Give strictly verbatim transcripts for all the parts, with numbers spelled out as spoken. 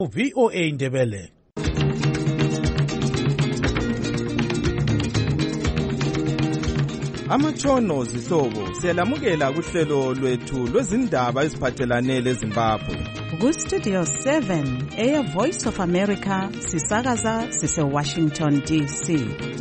V O A Ndebele. Amatshono zihlobo siyalamukela kuhlelo lwethu lwezindaba eziphathelane leZimbabwe. Ku Studio seven, Air Voice of America, sisakaza sise Washington D C.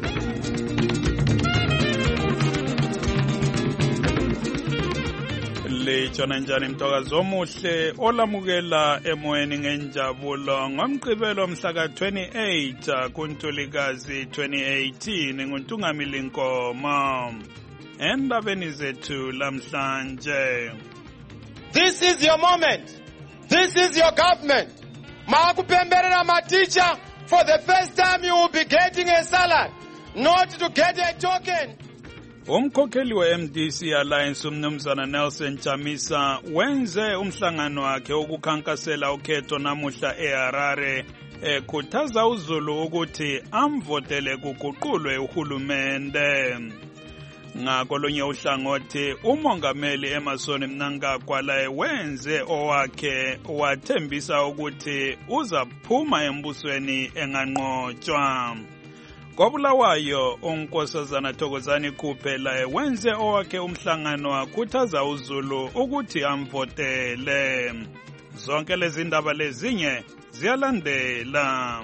Lechona njani mtokazi omuhle olamukela emoyeni ngenjabulo ngomgqibelo mhla ka twenty-eight kuNtulikazi twenty eighteen nguNtungamili Nkomo. Endabeni zethu lamhlanje. This is your moment. This is your government. Makupemberera ma teacher, for the first time you will be getting a salary, not to get a token. Umkhokheli we-M D C Alliance umnumzana Nelson Chamisa wenze umhlangano wakhe ukukhankasela ukhetho namuhla eHarare ekhuthaza uZulu ukuthi amvotele kuguqulwe uhulumende. Ngakolunye uhlangothi umongameli Emmerson Mnangagwa laye wenze owakhe wathembisa ukuthi uzaphuma embusweni enganqotshwa. Kobulawayo unkosazana Thokozani Khuphe laye wenze owakhe umhlangano wakhuthaza uZulu ukuthi amvotele. Zonke lezi ndaba lezinye ziyalandela.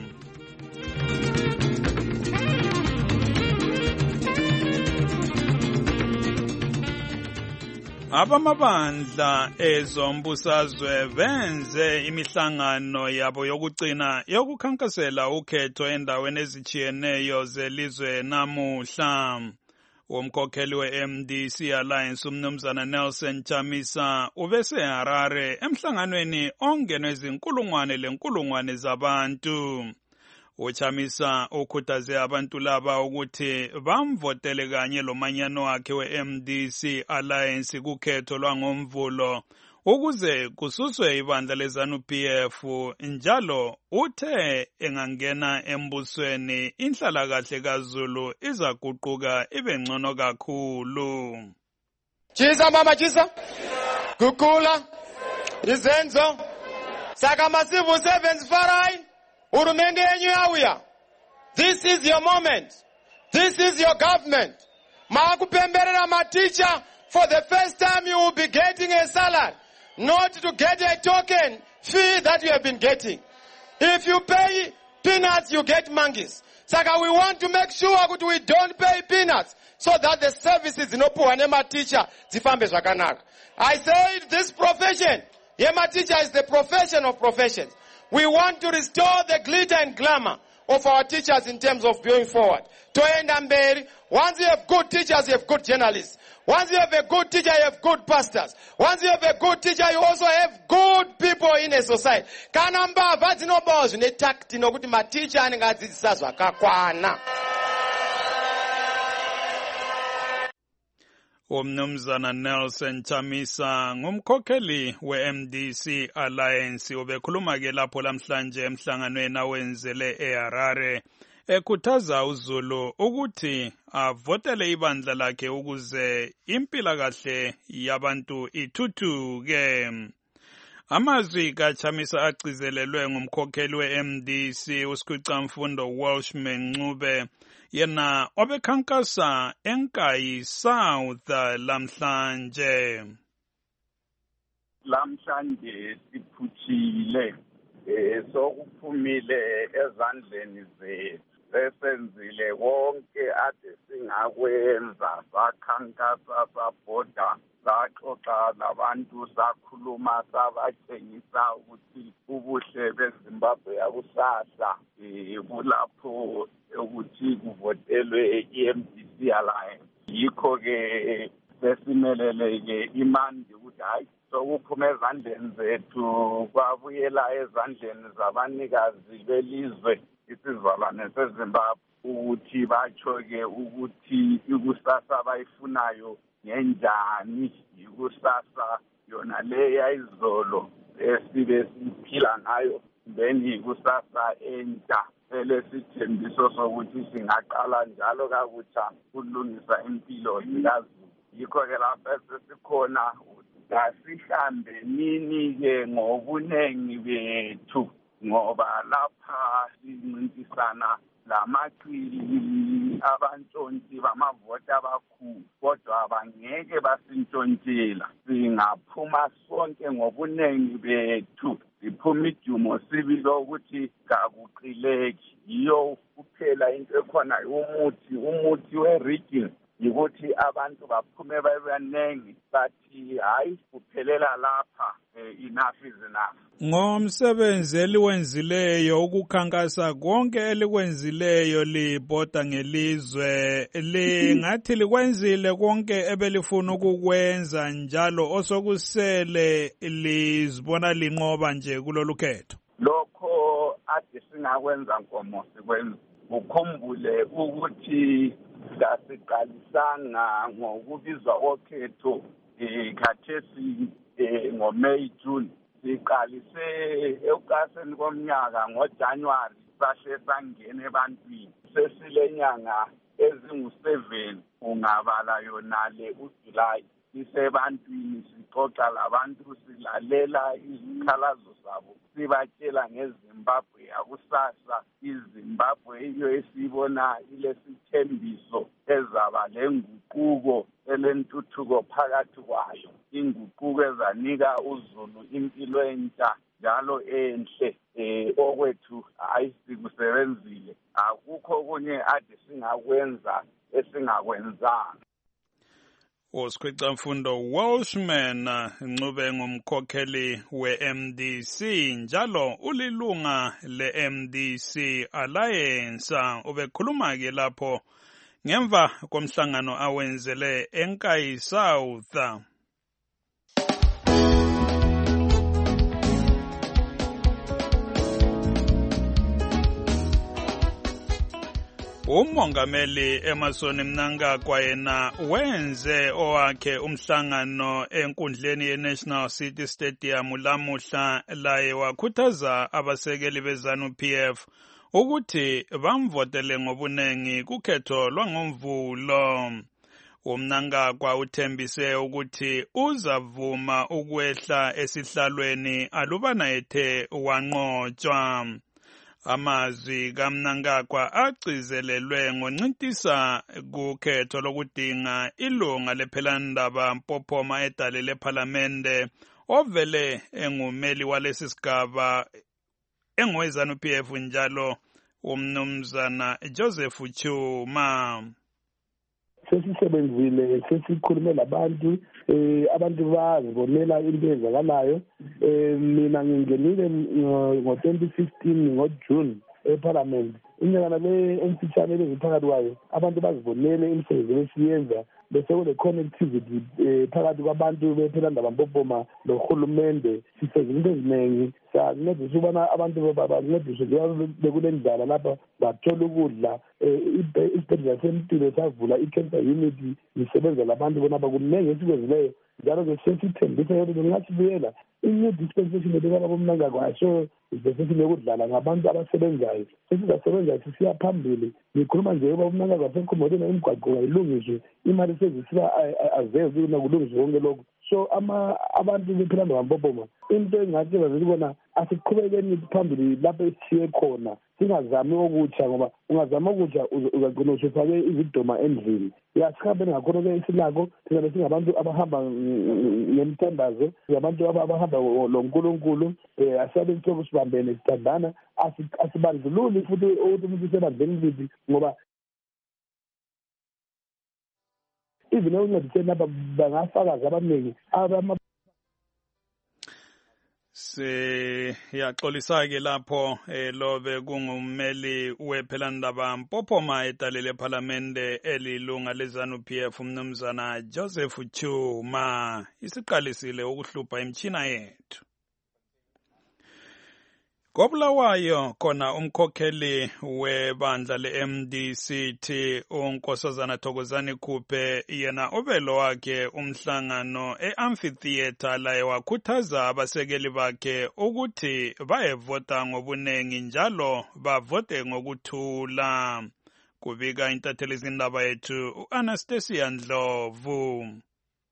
Abamabandla ezombusazwe benze imihlangano yabo yokugcina yokukhankasela ukhetho endaweni ezitshiyeneyo zelizwe namuhla. Umkhokheli we-M D C Alliance umnumzana Nelson Chamisa ubeseHarare emhlanganweni ongenwe izinkulungwane lenkulungwane zabantu. Uchamisa ukhuthaze abantu laba ukuthi bamvotele kanye lomanyano wakhe we-M D C Alliance kukhetho lwangomvulo ukuze kususwe ibandla leZANU P F. Njalo uthe engangena embusweni inhlalakahle kaZulu izaguquka ibe ngcono kakhulu. Chisa mama chisa. Kukula. Izenzo. Saka masivu sevens farai. Urumende yenyu yauya. This is your moment. This is your government. Makupemberera ma teacher, for the first time you will be getting a salary, not to get a token fee that you have been getting. If you pay peanuts, you get monkeys. Saka we want to make sure that we don't pay peanuts so that the services no puanema teacher zifambe zvakanaka. I said this profession, Yema teacher is the profession of professions. We want to restore the glitter and glamour of our teachers in terms of going forward. Once you have good teachers, you have good journalists. Once you have a good teacher, you have good pastors. Once you have a good teacher, you also have good people in a society. Kanamba vazino bozu ne takti no kuti ma teacher anengadzidzisa zvakakwana. Umnumzana Nelson Chamisa ngumkhokheli we-M D C Alliance ubekhuluma ke lapho lamhlanje emhlanganweni awenzele eHarare ekhuthaza uZulu ukuthi avotele ibandla lakhe ukuze impilakahle yabantu ithuthuke. Amazwi kaChamisa agcizelelwe ngumkhokheli we-M D C uSkhicamfundo Welshman Ncube yena obekhankasa eNkayi South lamhlanje. Lamhlanje siphuthile sokuphumile ezandleni zethu sesenzile konke ade singakwenza sakhankasa sabhoda saxoxa labantu sakhuluma sabatshengisa ukuthi ubuhle beZimbabwe yakusasa kulapho ukuthi kuvotelwe i-M D C Alliance. Yikho ke sesimelele ke imandi ukuthi hayi sokuphuma ezandleni zethu kwabuyela ezandleni zabanikazi belizwe isizalwane seZimbabwe ukuthi batsho ke ukuthi ikusasa bayifunayo ngenjani ikusasa yona le yayizolo esibe siphila ngayo then ikusasa entsha elesithembiso sokuthi singaqala njalo kakutsha ukulungisa impilo yikaZulu. Yikho ke lapha sesikhona asihlambe nini ke ngobunengi bethu ngoba lapha sincintisana lamaqili abantshontshi bamavoti abakhulu kodwa bangeke basintshontshela. Singaphuma sonke ngobuningi bethu siphuma ijumo sibili ukuthi kakuqileki. Yiyo kuphela into ekhona umuthi umuthi we-rigging yikuthi abantu baphume babebaningi bathi hayi kuphelela lapha, enough is enough. Ngomsebenzi eliwenzileyo ukukhankasa konke elikwenzileyo libhoda ngelizwe, lingathi likwenzile konke ebelifuna ukukwenza njalo osokusele lizibona linqoba nje kulolu khetho. Lokho ade singakwenza nkomo sikwenza. Ukhumbule ukuthi kasiqalisanga ngokubizwa okhetho khathesi ngoMay June. Siqalise ekuqaseni komnyaka ngoJanuary sahle sangena ebantwini. Sesilenyanga ezingu-seven ungabala yonale uJuly. Sisebantwini sixoxa labantu silalela izikhalazo zabo. Sibatshela ngeZimbabwe yakusasa. iZimbabwe iyo esibona ilesithembiso ezaba lenguquko elentuthuko phakathi kwayo. Inguquko ezanika uZulu impilo entsha njalo enhle. Eh okwethu hayi sikusebenzile. Akukho kunye ade singakwenza esingakwenzanga. Usikhwica mfundo Welshman Ncube ngumkhokheli we-M D C njalo ulilunga le-M D C Alliance. Ubekhuluma ke lapho ngemva komhlangano awenzele eNkayi South. Umongameli Emmerson Mnangagwa yena wenze owakhe umhlangano enkundleni ye-National City Stadium lamuhla, laye wakhuthaza abasekeli beZanu-P F ukuthi bamvotele ngobunengi kukhetho lwangomvulo. uMnangagwa uthembise ukuthi uzavuma ukwehla esihlalweni alubana ethe wanqotshwa. Amazwi kaMnangagwa agcizelelwe ngoncintisa kukhetho lokudinga ilunga lephelandaba Mpophoma edale lephalamende ovele engumeli walesi sigaba engowezanu P F njalo umnumzana Joseph Chuma. Sesisebenzile sesikhulume labantu eh abantu bazibonela into ezakalayo. Eh mina ngingenile ngo twenty fifteen ngoJune eParliament. Inyanga le emfitshane leziphakathi kwayo abantu bazibonele imisebenzi esiyenza bese kule connectivity phakathi kwabantu bephelandaba Mpophoma nohulumende. Sisenza into eziningi sancedisa ukubana abantu babancediswe bekule ndlela lapha bathola ukudla. Isibhedlela sempilo savula i-cancer unity isebenza labantu bona bakunenge esikwenzileyo njalo ke sesithembisa ukuthi ngasibuyela i-new dispensation lebekala boMnangagwa so isibhedlela lokudlala ngabantu abasebenzayo sesizasebenza sisiya phambili. Ngikhuluma nje ukuba uMnangagwa sekhomodena imigwaqo ilungiswe imali sezisiba azeze ukulungiswa konke lokho. So ama abantu bephelandaba Mpophoma into engathi bazibona asiqhubekeni phambili lapho esithiye khona singazami okutsha ngoba ungazama okutsha uzagcina usufake izidoma endlini. Yasihambe ngakhona ke isinako thina singabantu abahamba ngemthandazo abantu abahamba loNkulunkulu eh asabe sithobo sibambene sithandana asibandlululi futhi ukuthi umuntu sebandleni lithi ngoba even uncediseni lapha bangafakaza abaningi abama siyaxolisa ke lapho elobe kungumeli wephelandaba Mpophoma edalele ephalamende elilunga leZanu-P F umnumzana Joseph Chuma. Isiqalisile ukuhlupha imtshina yethu. Kobulawayo khona umkhokheli webandla le-M D C T uNkosazana Thokozani Khuphe yena obelo wakhe umhlangano e-amphitheater laye wakhuthaza abasekeli bakhe ukuthi bayevota ngobunengi njalo bavote ngokuthula. Kubika intatheli zindaba yethu uAnastasia Ndlovu.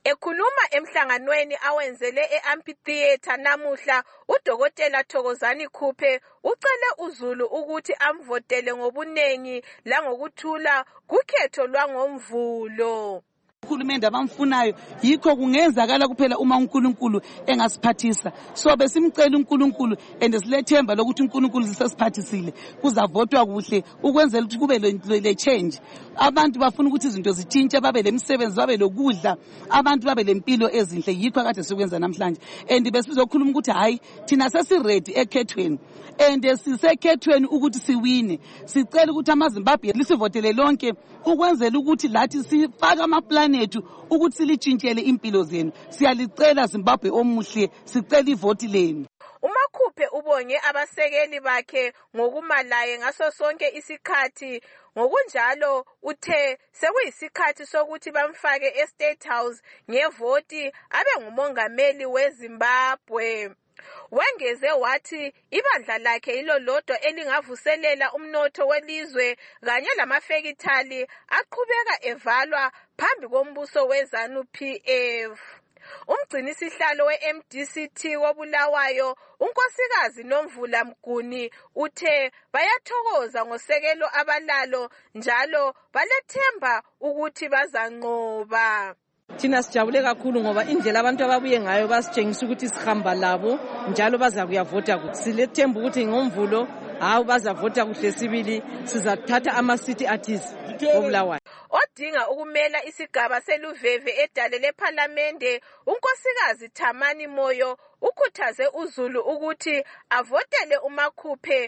Ekhuluma emhlanganweni awenzele e-Amphitheatre namuhla, uDokotela Thokozani Khuphe ucele uZulu ukuthi amvotele ngobunengi langokuthula kukhetho lwangomvulo. Uhulumende abamfunayo yikho kungenzakala kuphela uma uNkulunkulu engasiphathisa. So besimcela uNkulunkulu and silethemba lokuthi uNkulunkulu sisiphathisile kuzavotwa kuhle ukwenzela ukuthi kube le change. Abantu bafuna ukuthi izinto zitshintshe, babe lemisebenzi, babe lokudla, abantu babe lempilo ezinhle. Yikho kade sikwenza namhlanje. And besizokhuluma ukuthi hayi thina sesiready ekhethweni. And sisekhethweni ukuthi siwine. Sicela ukuthi amaZimbabwe lisivotele lonke ukwenzela ukuthi lathi sifaka amaplan ethu ukuthi silitshintshele impilo zenu. Siyalicela Zimbabwe omuhle, sicela ivoti lenu. uMakhuphe ubonge abasekeli bakhe ngokumalaye ngaso sonke isikhathi. Ngokunjalo uthe sekuyisikhathi sokuthi bamfake e-State House ngevoti abe ngumongameli weZimbabwe. Wengeze wathi ibandla lakhe yilo lodwa elingavuselela umnotho welizwe kanye lamafekithali aqhubeka evalwa phambi kombuso weZANU P F. Umgcinisihlalo we-M D C T wobulawayo unkosikazi Nomvula Mguni uthe bayathokoza ngosekelo abalalo njalo balethemba ukuthi bazanqoba. Thina sijabule kakhulu ngoba indlela abantu ababuye ngayo basitshengisa ukuthi sihamba labo njalo baza kuyavota kuthi. Silethemba ukuthi ngomvulo hawu bazavota kuhle sibili sizathatha ama-city artists obulawayo. Odinga ukumela isigaba seluveve edale lePhalamende, unkosikazi Thamani Moyo ukhuthaze uZulu ukuthi avotele uMakhuphe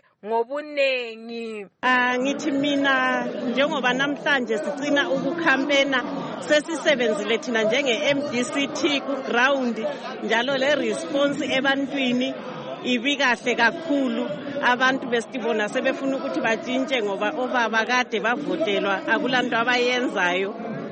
ngobunengi. Ah ngithi mina njengoba namhlanje sicina ukukhampena sesisebenzile thina njenge-M D C T ku ground njalo le response ebantwini ibikahle kakhulu. Abantu besibona sebefuna ukuthi batshintshe ngoba obaba kade bavotelwa akulanto abayenzayo.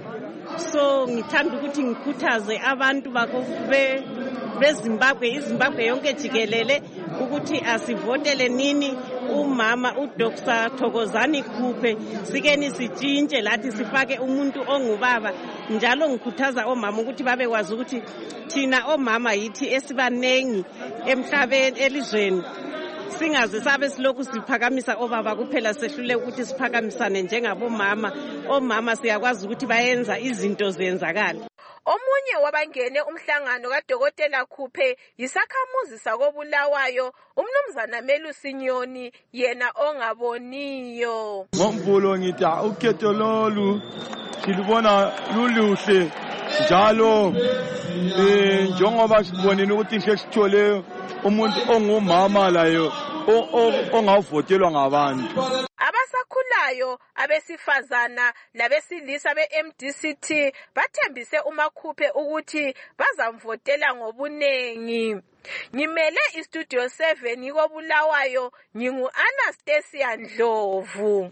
So ngithanda ukuthi ngikhuthaze abantu bakobe beZimbabwe iZimbabwe yonke jikelele ukuthi asivotele nini umama uDoctor Thokozani Khuphe sikeni sitshintshe lathi sifake umuntu ongubaba. Njalo ngikhuthaza omama ukuthi babekwazi ukuthi thina omama yithi esibanengi emhlabeni elizweni. Singaze sabe silokhu siphakamisa obaba kuphela sehlule ukuthi siphakamisane njengabomama. Omama siyakwazi ukuthi bayenza izinto zenzakala. Omunye wabangene umhlangano kaDokotela Khuphe yisakhamuzi sakobulawayo umnumzana Melusinyoni yena ongaboniyo. Ngomvulo ngithi ukhetho lolu silubona luluhle njalo eh njengoba sibonile ukuthi sesithole umuntu ongumama layo ongavotelwa ngabantu. Abasakhulayo abesifazana labesilisa be-M D C T bathembise uMakhuphe ukuthi bazamvotela ngobunengi. Ngimele iStudio seven yikobulawayo ngingu-Anastasia Ndlovu.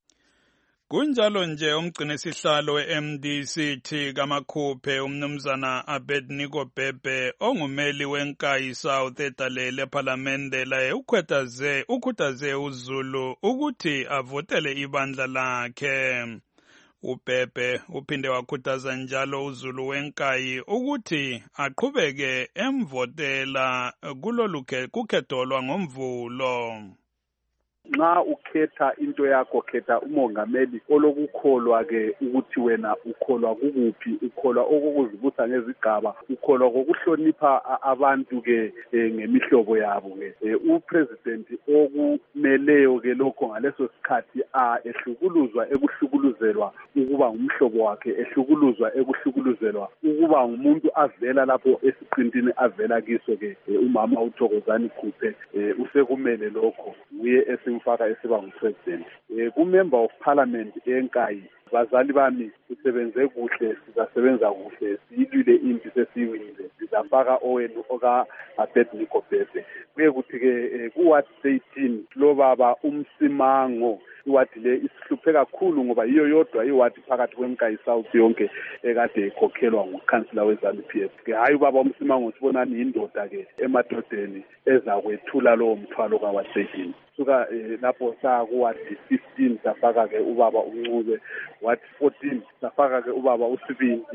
Kunjalo nje umgcinisihlalo we-M D C T kaMakhuphe umnumzana Abednego Bhebhe ongumeli wenkayi South edale lePhalamende laye ukhwethaze ukhuthaze uZulu ukuthi avotele ibandla lakhe. uBhebhe uphinde wakhuthaza njalo uZulu wenkayi ukuthi aqhubeke emvotela kulolu kukhetho lwangomvulo. Nxa ukhetha into yakho khetha umongameli olokukholwa ke ukuthi wena ukholwa kukuphi, ukholwa okukuzibutha ngezigaba, ukholwa kokuhlonipha abantu ke ngemihlobo yabo ke. uPresident okumeleyo ke lokho ngaleso sikhathi a ehlukuluzwa ekuhlukuluzelwa ukuba ngumhlobo wakhe, ehlukuluzwa ekuhlukuluzelwa ukuba ngumuntu avela lapho esiqintini avela kiso ke umama uThokozani Khuphe usekumele lokho uye esimfaka esiba ngupresident. Kumember of parliament enkayi bazali bami sisebenze kuhle, sizasebenza kuhle, siyilwile impi sesiwile, sizafaka owenu oka Abednego Bhebhe. Kuye kuthi ke kuward eighteen lo baba uMsimango iwadi le isihluphe kakhulu ngoba yiyo yodwa iwadi phakathi kwemkayi South yonke ekade ikhokhelwa ngukhansila weZANU P F. Ke hayi ubaba uMsimango sibonani indoda ke emadodeni ezakwethula lowo mthwalo kawa eighteen. Suka lapho sa kuwadi fifteen safaka ke ubaba uNcube, ward fourteen safaka ke ubaba uSibindi,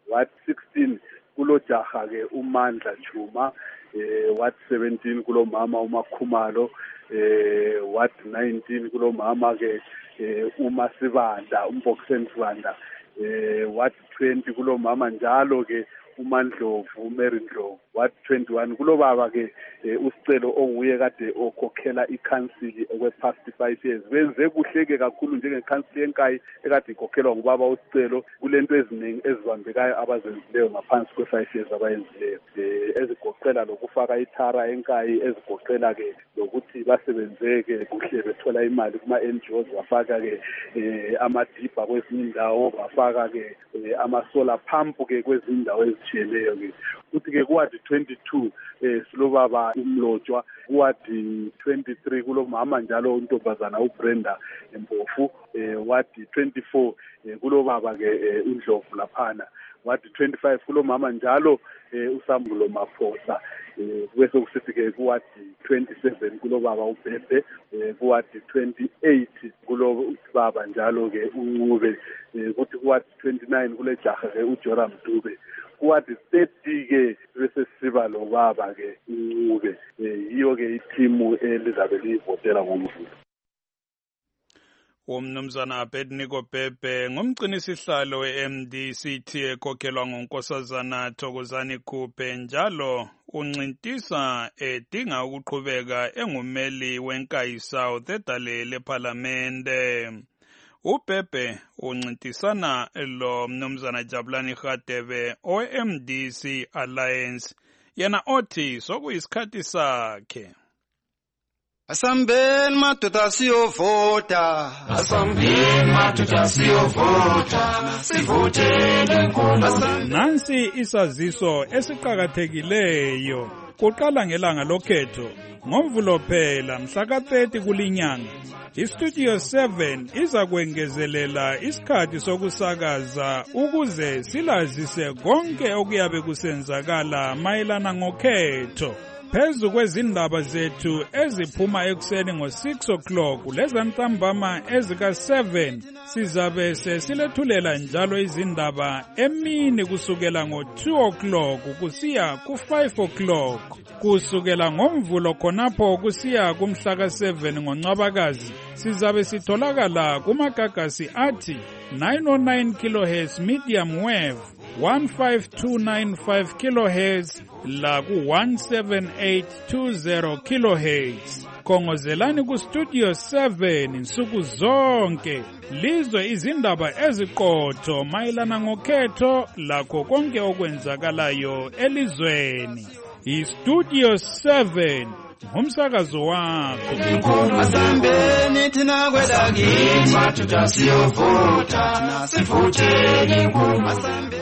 Ward sixteen kulo jaha ke uMandla Juma, eh Ward seventeen kulo mama uMakhumalo, eh Ward nineteen kulo mama ke eh uMasibanda uMboxen Sibanda, eh Ward twenty kulo mama njalo ke uMandlovu Mary Ndlovu. Ward twenty-one kulo baba ke usicelo onguye kade okhokhela ikhansili okwe past five years. Benze kuhleke kakhulu njengekhansili yenkayi ekade ikhokhelwa ngubaba usicelo kulento eziningi ezibambekayo abazenzileyo ngaphansi kwe five years abayenzileyo, ezigoqela lokufaka ithara enkayi, ezigoqela ke lokuthi basebenzeke kuhle bethola imali kuma N G Os, bafaka ke amadibha kwezinye indawo, bafaka ke ama solar pump ke kwezinye indawo ezitshiyeneyo ke. Kuthi ke kuwadi twenty-two eh silo baba uMlotshwa, kuwadi twenty-three kulo mama njalo untombazana uBrenda Mpofu, eh wadi twenty-four eh kulo baba ke uNdlovu laphana, wadi twenty-five kulo mama njalo eh uSambulo Maphosa, eh bese kusithi ke kuwadi twenty-seven kulo baba uBhebhe, eh kuwadi twenty-eight kulo baba njalo ke uNcube, eh kuthi kuwadi twenty-nine kule jaha ke uJoram Dube, kuwadi thirty ke bese siba lo baba ke uNcube. Yiyo ke ithimu elizabe livotela ngomvulo. Umnumzana Abednego Bhebhe ngumgcinisihlalo we-M D C T ekhokhelwa nguNkosazana Thokozani Khuphe, njalo uncintisa edinga ukuqhubeka engumeli wenkayi South edale lephalamende. uBhebhe uncintisana lo mnumzana Jabulani Radebe o-M D C Alliance, yena othi sokuyisikhathi sakhe. Asambeni madoda siyovota, asambeni madoda siyovota, sivotele inkulumo. Nansi isaziso esiqhakathekileyo. Kuqala ngelanga lokhetho ngoMvulo phela mhla ka thirty kulinyanga. iStudio seven iza kwengezelela isikhathi sokusakaza ukuze silazise konke okuyabe kusenzakala mayelana ngokhetho. Phezu kwezindaba zethu eziphuma ekuseni ngo six o'clock lezantambama ezika seven sizabe sesilethulela njalo izindaba emini kusukela ngo two o'clock kusiya ku five o'clock. Kusukela ngomvulo khonapho kusiya kumhla ka seven ngoNcwabakazi sizabe sitholakala kumagagasi athi nine oh nine kilohertz medium wave, one five two nine five kilohertz la ku one seven eight two zero kilohertz. Khongozelani ku Studio seven nsuku zonke lizwe izindaba eziqotho mayelana ngokhetho lakho konke okwenzakalayo elizweni. iStudio seven ngumsakazo wakho. Asambeni thina kwelakini madoda siyovota, sivotele inkulumo.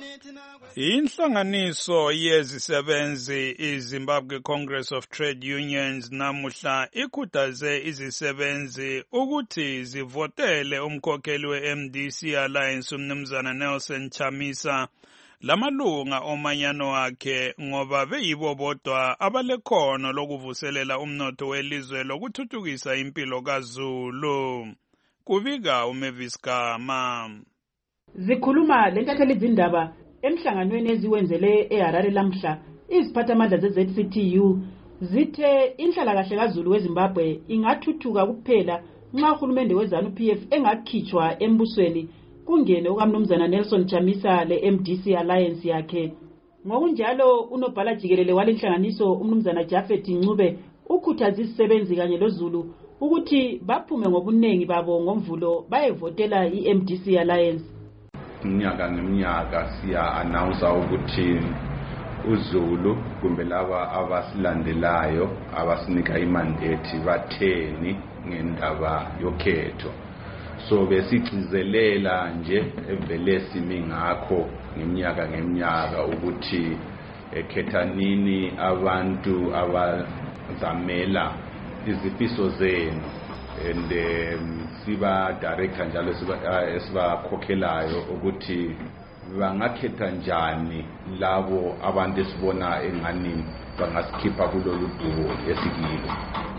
Inhlanganiso yezisebenzi iZimbabwe Congress of Trade Unions namuhla ikhuthaze izisebenzi ukuthi zivotele umkhokheli we-M D C Alliance umnumzana Nelson Chamisa lamalunga omanyano wakhe ngoba beyibo bodwa abalekhono lokuvuselela umnotho welizwe lokuthuthukisa impilo kaZulu. Kubika uMavis Gama. Zikhuluma lentatheli izindaba emhlanganweni eziwenzele eHarare lamhla, iziphathamandla ze-Z C T U zithe inhlalakahle kaZulu weZimbabwe ingathuthuka kuphela nxa uhulumende weZANU P F engakhitshwa embusweni kungene ukamnumzana Nelson Chamisa le-M D C Alliance yakhe. Ngokunjalo unobhala jikelele walenhlanganiso umnumzana Jafet Ncube ukhuthaza izisebenzi kanye loZulu ukuthi baphume ngobunengi babo ngomvulo bayevotela i-M D C Alliance. Mnyaka neminyaka siya announce ukuthi uZulu kumbe laba abasilandelayo abasinika imandate batheni ngendaba yokhetho. So besigcizelela nje evele simi ngakho ngeminyaka ngeminyaka ukuthi ekhetha nini abantu abazamela izifiso zenu, and um, siba director njalo siba sibakhokhelayo ukuthi bangakhetha njani labo abantu esibona engani bangasikhipha kulolu dubo esikilo.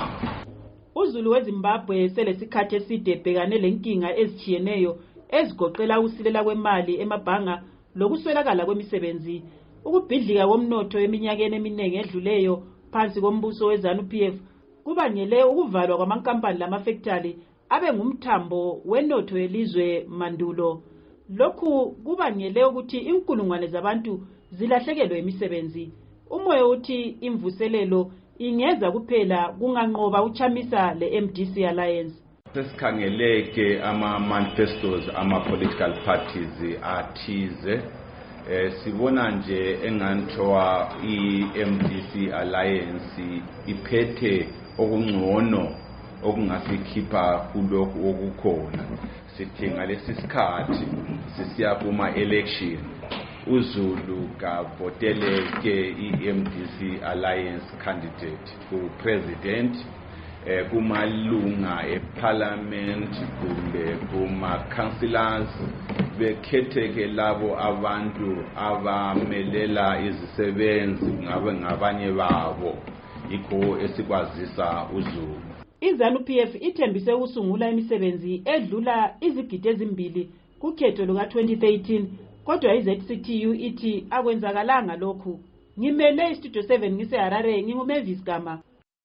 uZulu weZimbabwe selesikhathi eside ebhekane lenkinga ezitshiyeneyo ezigoqela ukusilela kwemali emabhanga lokuswelakala kwemisebenzi. Ukubhidlika komnotho eminyakeni eminingi edluleyo phansi kombuso weZANU-P F kubangele ukuvalwa kwamankampani lamafactory abe ngumthambo wenotho yelizwe mandulo. Lokhu kubangele ukuthi inkulungwane zabantu zilahlekelwe imisebenzi. Umoya uthi imvuselelo ingeza kuphela kunganqoba uchamisa le-M D C Alliance. Sesikhangeleke ama-manifestos ama-political parties athize. Eh, sibona nje enganthiwa i-M D C Alliance iphethe okungcono okungasikhipha kulokhu okukhona. Sithi ngalesi sikhathi sisiya kuma-election uZulu kavoteleke i-M D C Alliance candidate ku-president, eh, kumalunga e-parliament kumbe kuma-councillors bekhetheke labo abantu abamelela izisebenzi ngabe ngabanye babo, yikho esikwazisa uZulu. iZANU-P F ithembise ukusungula imisebenzi edlula izigidi ezimbili kukhetho luka twenty thirteen, kodwa i-Z C T U ithi akwenzakalanga lokhu. Ngimele iStudio seven ngiseHarare, nginguMavis Gama.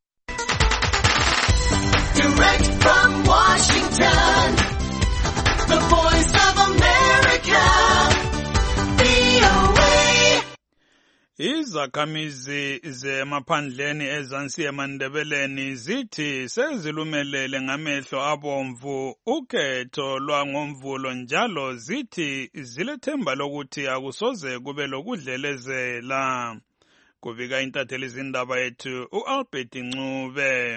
Direct from Washington, the voice of America, V O A. Izakhamizi zemaphandleni ezansi eMandebeleni zithi sezilumelele ngamehlo abomvu ukhetho lwangomvulo, njalo zithi zilethemba lokuthi akusoze kube lokudlelezela. Kubika intatheli izindaba yethu uAlbert Ncube.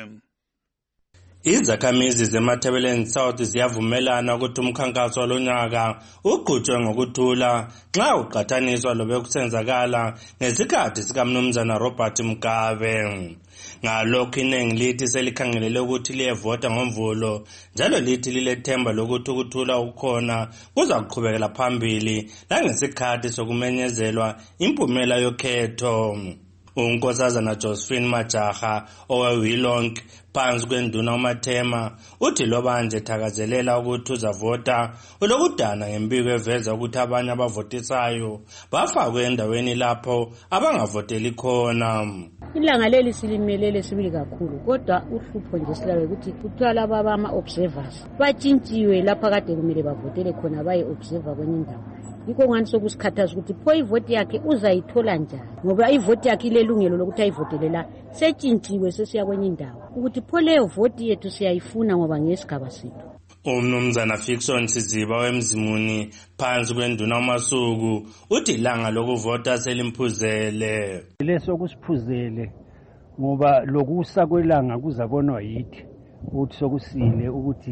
Izakhamizi zeMathebeleni South ziyavumelana ukuthi umkhankaso walonyaka uqhutshwe ngokuthula nxa uqhathaniswa lobekusenzakala ngesikhathi sikaMnumzana Robert Mugabe. Ngalokho iningi lithi selikhangelele ukuthi liyevota ngomvulo, njalo lithi lilethemba lokuthi ukuthula ukukhona kuza kuqhubekela phambili langesikhathi sokumenyezelwa impumela yokhetho. Unkosazana Josephine Majaha owewilonke phansi kwenduna uMathema uthi loba nje thakazelela ukuthi uzavota ulokudana ngempiko eveza ukuthi abanye abavotisayo bafakwe endaweni lapho abangavoteli khona. Ilanga leli silimelele sibili kakhulu, kodwa uhlupho nje silawe ukuthi kuthiwa laba abama-observers batshintshiwe lapha kade kumele bavotele khona baye observer kwenye indawo. Yikho ngani sokusikhathaza ukuthi pho ivoti yakhe uzayithola njani, ngoba ivoti yakhe ilelungelo lokuthi ayivotele la setshintshiwe sesiya kwenye indawo, ukuthi pho leyo voti yethu siyayifuna ngoba ngesigaba sethu. Umnumzana Fiction Siziba wemzimuni phansi kwenduna uMasuku uthi ilanga lokuvota selimphuzele. Leso kusiphuzele ngoba lokusa kwelanga kuzabonwa yithi ukuthi sokusile ukuthi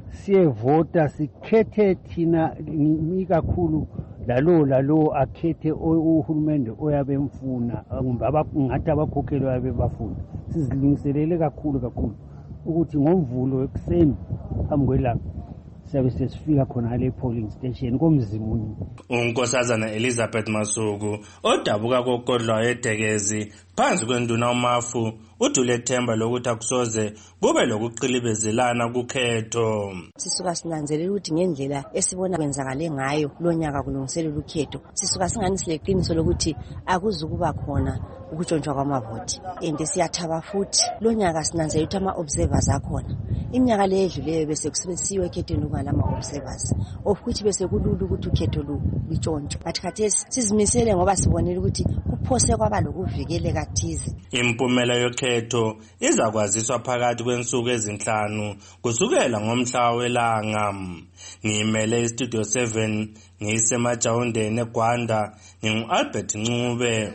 siyevota sikhethe thina ikakhulu lalo lalo akhethe uhulumende oyabe mfuna ngathi abakhokheli babe bafuna. Sizilungiselele kakhulu kakhulu ukuthi ngomvulo ekuseni phambi kwelanga siyabe sesifika khona le polling station komzimuni. Unkosazana Elizabeth Masuku odabuka kokodla edekezi phansi kwenduna uMafu uthule themba lokuthi akusoze kube lokuqilibezelana kukhetho. Sisuka sinanzelela ukuthi ngendlela esibona kwenzakale ngayo lonyaka kulungiselela ukhetho, sisuka singani sileqiniso lokuthi akuzukuba khona ukutshontshwa kwamavoti. Ende siyathaba futhi lonyaka sinanzelela ukuthi ama-observers akhona. Iminyaka le edluleyo bese kusebenzisiwe ekhethweni ungama-observers, of which bese kulula ukuthi ukhetho lutshontshwe. But khathesi sizimisele ngoba sibonile ukuthi kuphose kwaba lokuvikeleka thize. Impumela yokhetho izakwaziswa phakathi kwensuku ezinhlanu kusukela ngomhla welanga. Ngimele iStudio seven ngisemajawundeni eGwanda, ngingu-Albert Ncube.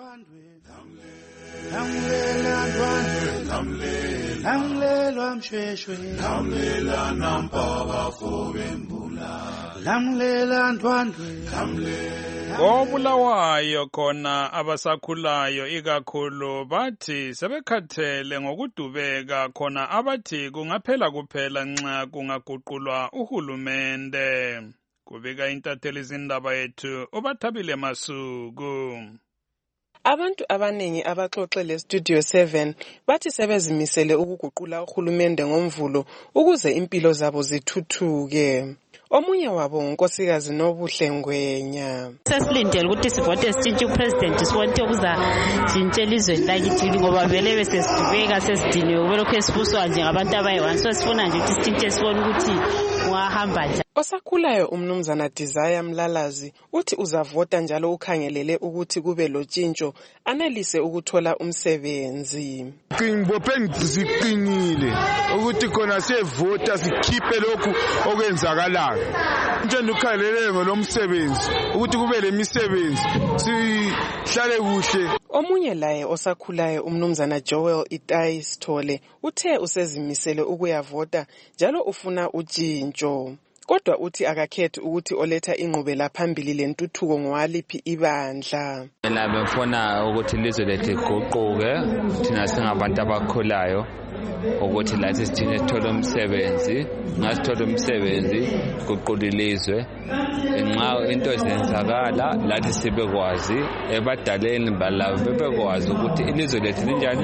Lamlela ndwandwe, lamlela mshweshwe, lamlela nampaka fobembula, lamlela ndwandwe, lamlela. Kobulawayo khona abasakhulayo ikakhulu bathi sebekhathele ngokudubeka khona abathi kungaphela kuphela nxa kungaguqulwa uhulumende. Kubika intatheli izindaba yethu uBathabile Masuku. Abantu abaningi abaxoxele Studio seven bathi sebezimisele ukuguqula uhulumende ngomvulo ukuze impilo zabo zithuthuke. Omunye wabo unkosikazi Nobuhle Ngwenya. Sesilindele ukuthi sivote sitshintshe upresident sibonke ukuzatshintsha elizweni lakithi ngoba vele bese sidubeka sesidiniwe ubelokho esibuswa nje ngabantu abayi-one so sifuna nje ukuthi sitshintshe sibone ukuthi ungahamba njani. Osakhulayo umnumzana Desire Mlalazi uthi uzavota njalo ukhangelele ukuthi kube lotshintsho anelise ukuthola umsebenzi. Ngibophe ngiziqinile ukuthi khona sevota sikhiphe lokhu okwenzakalayo. Njalo ukhangelele ngolomsebenzi ukuthi kube lemisebenzi sihlale kuhle. Omunye laye osakhulayo umnumzana Joel Itai Sithole uthe usezimisele ukuyavota njalo ufuna utshintsho. Kodwa uthi akakhethi ukuthi oletha inqubela phambili lentuthuko ngowaliphi ibandla. Mina befuna ukuthi ilizwe lethu liguquke thina singabantu abakhulayo ukuthi lathi sithine sithole umsebenzi ngasithola umsebenzi guqula ilizwe nxa into zenzakala lathi sibekwazi ebadaleni balabo bebekwazi ukuthi ilizwe lethu linjani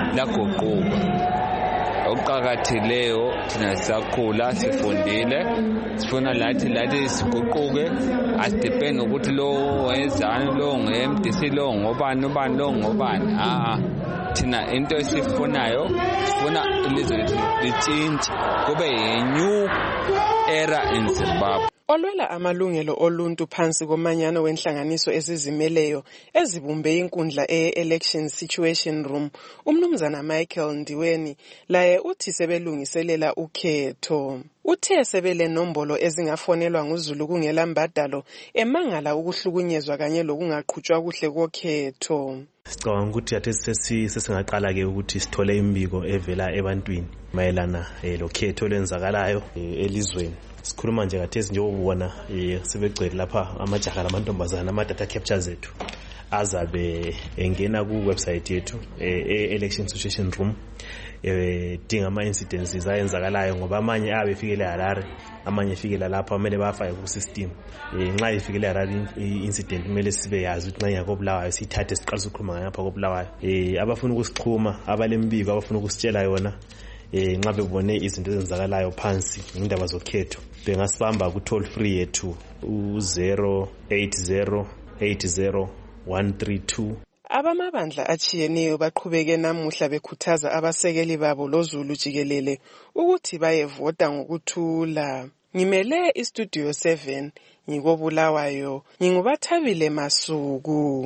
laguquka. Okuqakathekileyo thina sisakhula sifundile sifuna lathi lathi siguquke asidepende ukuthi lo wenzani lo nge-M D C lo ngobani ubani lo ngobani a thina into esifunayo sifuna ilizwe lethu litshintshe kube yi-new era in Zimbabwe. Olwela amalungelo oluntu phansi komanyano wenhlanganiso ezizimeleyo ezibumbe inkundla e-Election Situation Room umnumzana Michael Ndiweni laye uthi sebelungiselela ukhetho. Uthe sebele nombolo ezingafonelwa nguZulu kungela mbadalo emangala ukuhlukunyezwa kanye lokungaqhutshwa kuhle kokhetho. Sicabanga ukuthi athe sesingaqala ke ukuthi sithole imbiko evela ebantwini mayelana lokhetho lwenzakalayo elizweni. Sikhuluma nje ngathesi nje ukubona sebegcwele lapha amajaha lamantombazana ama data captures ethu azabe engena ku website yethu e-Election Situation Room edinga ama incidences ayenzakalayo ngoba amanye abe efikele Harare amanye efikele lapha kumele bafake ku system nxa ifikele Harare incident kumele sibe yazi ukuthi nxa yakobulawayo sithathe siqalise ukukhuluma ngapha kobulawayo abafuna ukusixhuma abalembiko abafuna ukusitshela yona eh nxa bebone izinto ezenzakalayo phansi indaba zokhetho bengasibamba ku toll free yethu u zero eight zero eight zero one three two. Abamabandla achiyeneyo baqhubeke namuhla bekhuthaza abasekeli babo loZulu jikelele ukuthi bayevota ngokuthula. Ngimele iStudio seven ngikobulawayo ngingubathabile Masuku.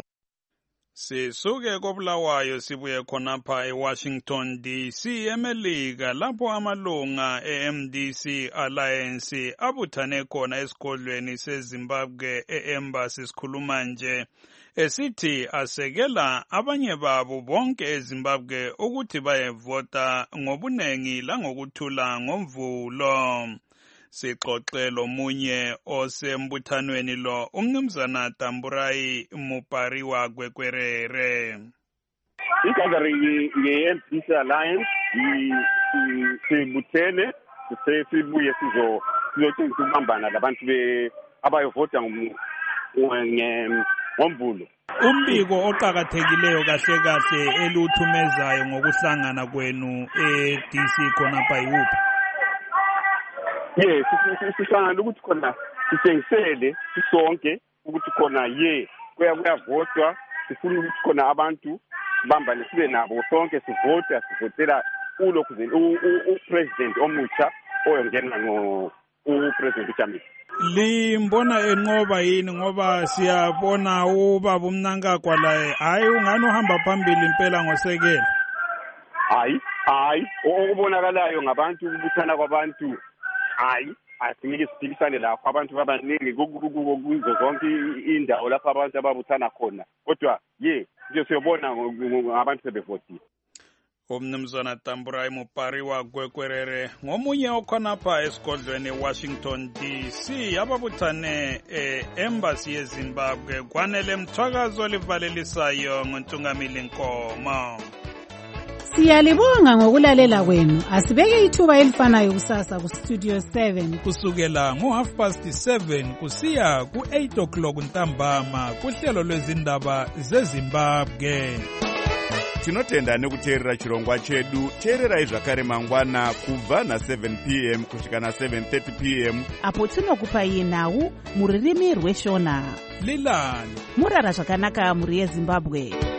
Sisuke kobulawayo sibuye khonapha eWashington D C eMelika lapho amalunga e-M D C Alliance abuthane khona esigodlweni seZimbabwe e-Embassy sikhuluma nje esithi asekela abanye babo bonke eZimbabwe ukuthi bayevota ngobunengi langokuthula ngomvulo. Sixoxelo munye osembuthanweni lo umnumzana Tamburai Mupariwa Gwekwerere. Igathering ye-M D C Alliance sibuthene sesibuye sizo sizotshengisa ukubambana labantu abayovota ngomvulo. Umbiko oqhakathekileyo kahle kahle eluthumezayo ngokuhlangana kwenu e-D C khonapha yiwuphi? Yes, sihlangana ukuthi khona sitshengisele sisonke ukuthi khona ye kuya kuyavotwa sifuna ukuthi khona abantu bambane sibe nabo sonke sivota sivotela ulokhu upresident omutsha oyongena no upresident uJamisa. Limbona enqoba yini ngoba siyabona ubaba uMnankagwa laye hayi ungani uhamba phambili impela ngosekela? Hayi hayi okubonakalayo ngabantu ukubuthana kwabantu hayi asimike siphikisane lapho abantu abaningi kuzo zonke indawo lapho abantu ababuthana khona kodwa ye nje siyobona abantu sebevotile. Umnumzana Tamburai Mupariwa Gwekwerere ngomunye okhonapha esigodlweni eWashington D C ababuthane e-Embassy yeZimbabwe kwanele mthwakazo livalelisayo ngontungamili Nkomo. Siyalibonga ngokulalela kwenu. Asibeke ithuba elifanayo kusasa ku Studio seven kusukela ngo half past seven kusiya ku eight o'clock ntambama kuhlelo lwezindaba zeZimbabwe. Tinotenda nekuteerera chirongwa chedu. Teererai zvakare mangwana kubva na seven p m kusvika na seven thirty p m apo tinokupai nhau muririmi rweshona. Lilani murara zvakanaka muri yeZimbabwe.